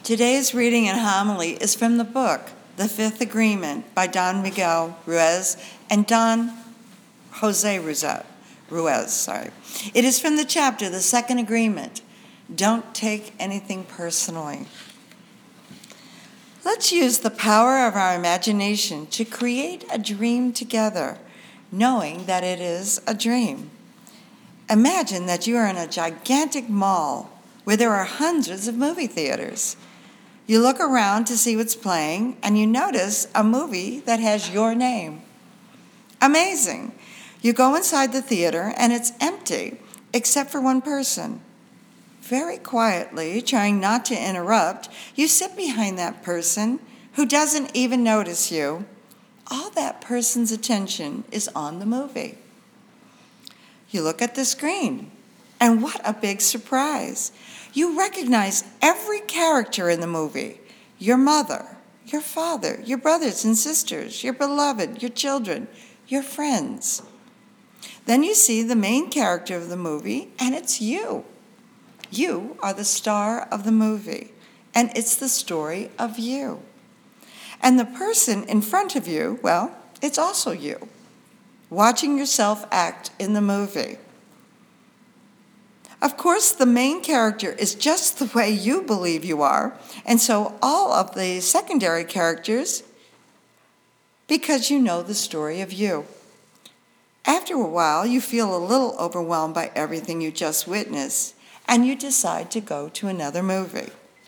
Today's reading and homily is from the book, The Fifth Agreement by Don Miguel Ruiz and Don Jose Ruiz. It is from the chapter, The Second Agreement. Don't take anything personally. Let's use the power of our imagination to create a dream together, knowing that it is a dream. Imagine that you are in a gigantic mall where there are hundreds of movie theaters. You look around to see what's playing, and you notice a movie that has your name. Amazing! You go inside the theater, and it's empty, except for one person. Very quietly, trying not to interrupt, you sit behind that person who doesn't even notice you. All that person's attention is on the movie. You look at the screen, and what a big surprise. You recognize every character in the movie. Your mother, your father, your brothers and sisters, your beloved, your children, your friends. Then you see the main character of the movie, and it's you. You are the star of the movie, and it's the story of you. And the person in front of you, well, it's also you, watching yourself act in the movie. Of course, the main character is just the way you believe you are, and so all of the secondary characters, because you know the story of you. After a while, you feel a little overwhelmed by everything you just witnessed, and you decide to go to another movie.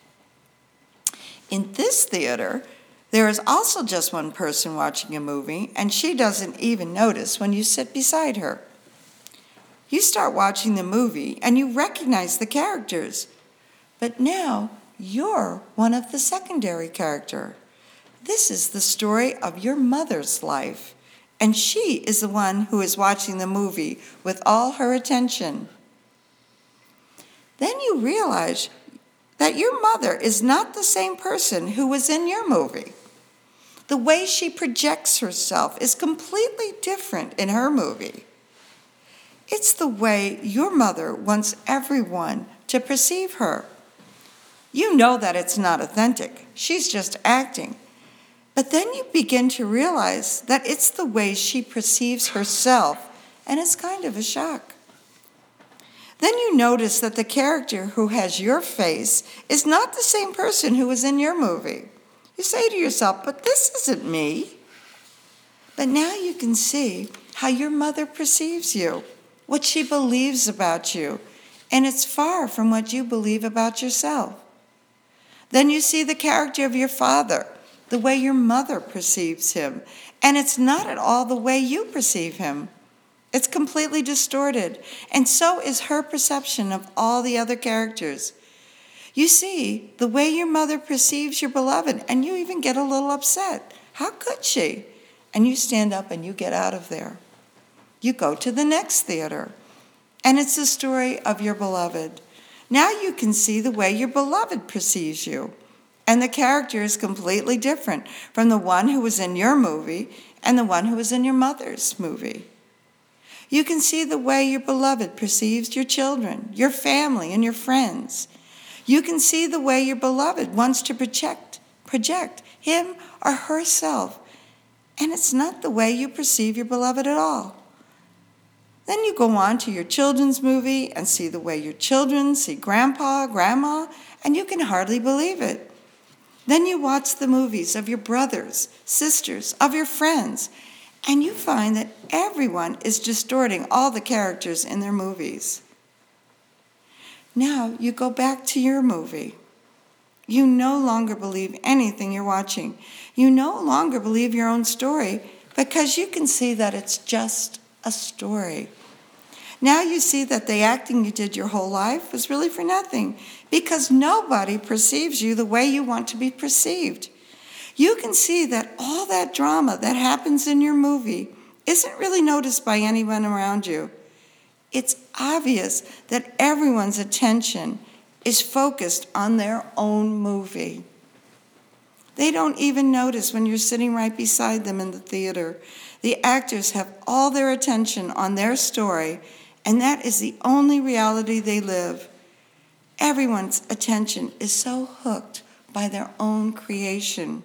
In this theater, there is also just one person watching a movie, and she doesn't even notice when you sit beside her. You start watching the movie, and you recognize the characters. But now, you're one of the secondary characters. This is the story of your mother's life, and she is the one who is watching the movie with all her attention. Then you realize that your mother is not the same person who was in your movie. The way she projects herself is completely different in her movie. It's the way your mother wants everyone to perceive her. You know that it's not authentic. She's just acting. But then you begin to realize that it's the way she perceives herself, and it's kind of a shock. Then you notice that the character who has your face is not the same person who was in your movie. You say to yourself, but this isn't me. But now you can see how your mother perceives you, what she believes about you, and it's far from what you believe about yourself. Then you see the character of your father, the way your mother perceives him, and it's not at all the way you perceive him. It's completely distorted, and so is her perception of all the other characters. You see the way your mother perceives your beloved, and you even get a little upset. How could she? And you stand up and you get out of there. You go to the next theater, and it's the story of your beloved. Now you can see the way your beloved perceives you, and the character is completely different from the one who was in your movie and the one who was in your mother's movie. You can see the way your beloved perceives your children, your family, and your friends. You can see the way your beloved wants to project him or herself, and it's not the way you perceive your beloved at all. Then you go on to your children's movie and see the way your children see grandpa, grandma, and you can hardly believe it. Then you watch the movies of your brothers, sisters, of your friends, and you find that everyone is distorting all the characters in their movies. Now you go back to your movie. You no longer believe anything you're watching. You no longer believe your own story because you can see that it's just a story. Now you see that the acting you did your whole life was really for nothing because nobody perceives you the way you want to be perceived. You can see that all that drama that happens in your movie isn't really noticed by anyone around you. It's obvious that everyone's attention is focused on their own movie. They don't even notice when you're sitting right beside them in the theater. The actors have all their attention on their story, and that is the only reality they live. Everyone's attention is so hooked by their own creation.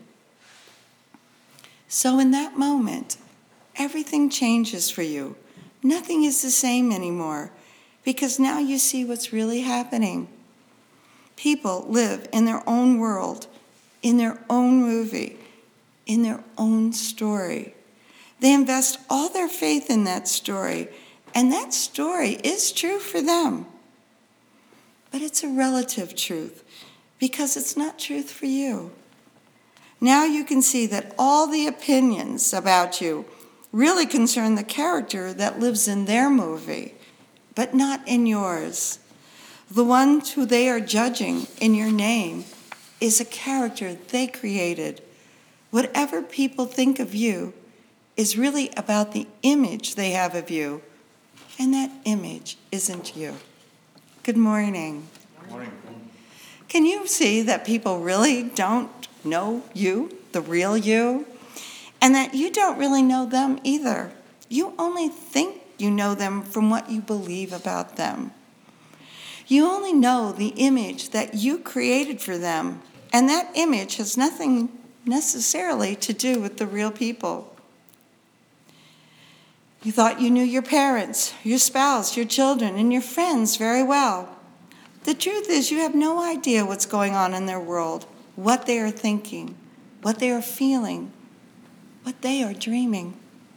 So in that moment, everything changes for you. Nothing is the same anymore, because now you see what's really happening. People live in their own world, in their own movie, in their own story. They invest all their faith in that story, and that story is true for them. But it's a relative truth, because it's not truth for you. Now you can see that all the opinions about you really concern the character that lives in their movie, but not in yours. The one who they are judging in your name is a character they created. Whatever people think of you is really about the image they have of you, and that image isn't you. Good morning. Good morning. Can you see that people really don't know you, the real you? And that you don't really know them either. You only think you know them from what you believe about them. You only know the image that you created for them, and that image has nothing necessarily to do with the real people. You thought you knew your parents, your spouse, your children, and your friends very well. The truth is you have no idea what's going on in their world, what they are thinking, what they are feeling, what they are dreaming.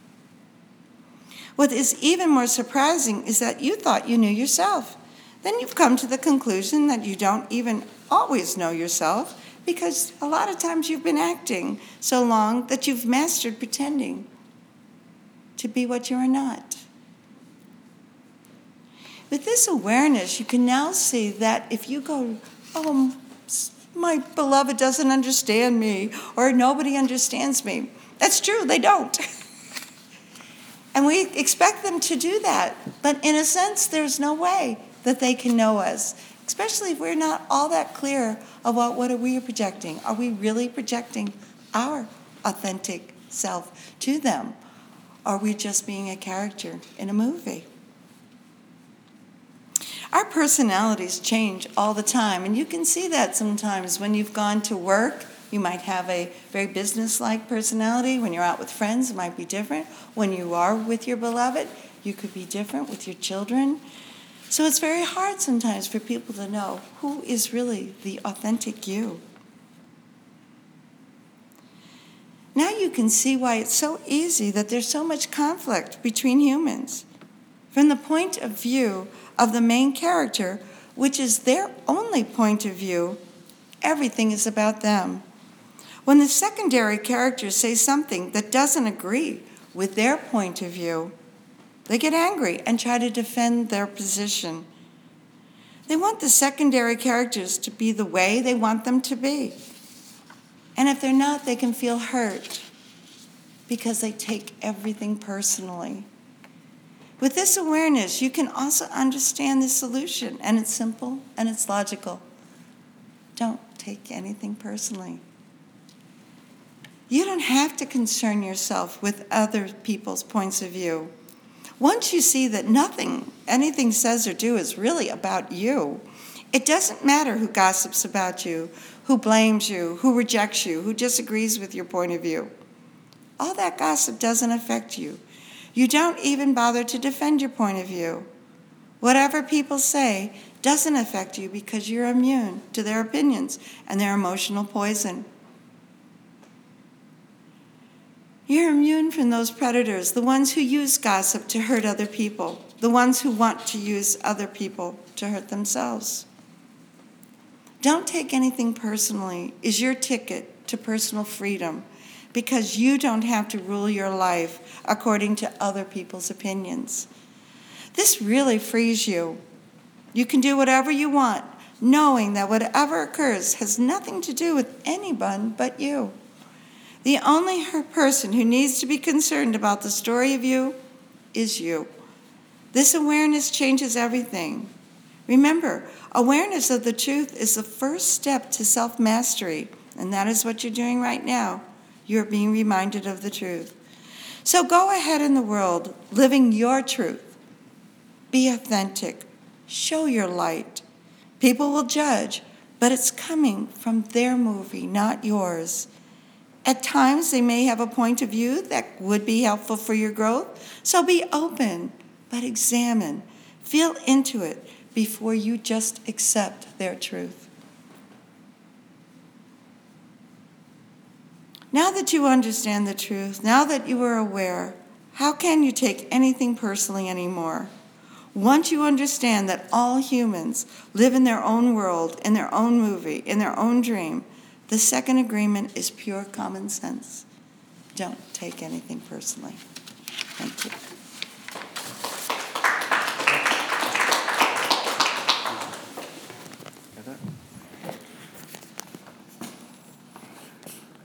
What is even more surprising is that you thought you knew yourself. Then you've come to the conclusion that you don't even always know yourself, because a lot of times you've been acting so long that you've mastered pretending to be what you are not. With this awareness, you can now see that if you go, oh, my beloved doesn't understand me, or nobody understands me, that's true, they don't. And we expect them to do that. But in a sense, there's no way that they can know us, especially if we're not all that clear about what we are projecting. Are we really projecting our authentic self to them? Are we just being a character in a movie? Our personalities change all the time, and you can see that sometimes when you've gone to work. You might have a very business-like personality. When you're out with friends, it might be different. When you are with your beloved, you could be different with your children. So it's very hard sometimes for people to know who is really the authentic you. Now you can see why it's so easy that there's so much conflict between humans. From the point of view of the main character, which is their only point of view, everything is about them. When the secondary characters say something that doesn't agree with their point of view, they get angry and try to defend their position. They want the secondary characters to be the way they want them to be. And if they're not, they can feel hurt because they take everything personally. With this awareness, you can also understand the solution, and it's simple and it's logical. Don't take anything personally. You don't have to concern yourself with other people's points of view. Once you see that anything says or do is really about you, it doesn't matter who gossips about you, who blames you, who rejects you, who disagrees with your point of view. All that gossip doesn't affect you. You don't even bother to defend your point of view. Whatever people say doesn't affect you because you're immune to their opinions and their emotional poison. You're immune from those predators, the ones who use gossip to hurt other people, the ones who want to use other people to hurt themselves. Don't take anything personally is your ticket to personal freedom, because you don't have to rule your life according to other people's opinions. This really frees you. You can do whatever you want, knowing that whatever occurs has nothing to do with anyone but you. The only person who needs to be concerned about the story of you is you. This awareness changes everything. Remember, awareness of the truth is the first step to self-mastery, and that is what you're doing right now. You're being reminded of the truth. So go ahead in the world, living your truth. Be authentic. Show your light. People will judge, but it's coming from their movie, not yours. At times, they may have a point of view that would be helpful for your growth, so be open, but examine. Feel into it before you just accept their truth. Now that you understand the truth, now that you are aware, how can you take anything personally anymore? Once you understand that all humans live in their own world, in their own movie, in their own dream, the second agreement is pure common sense. Don't take anything personally. Thank you.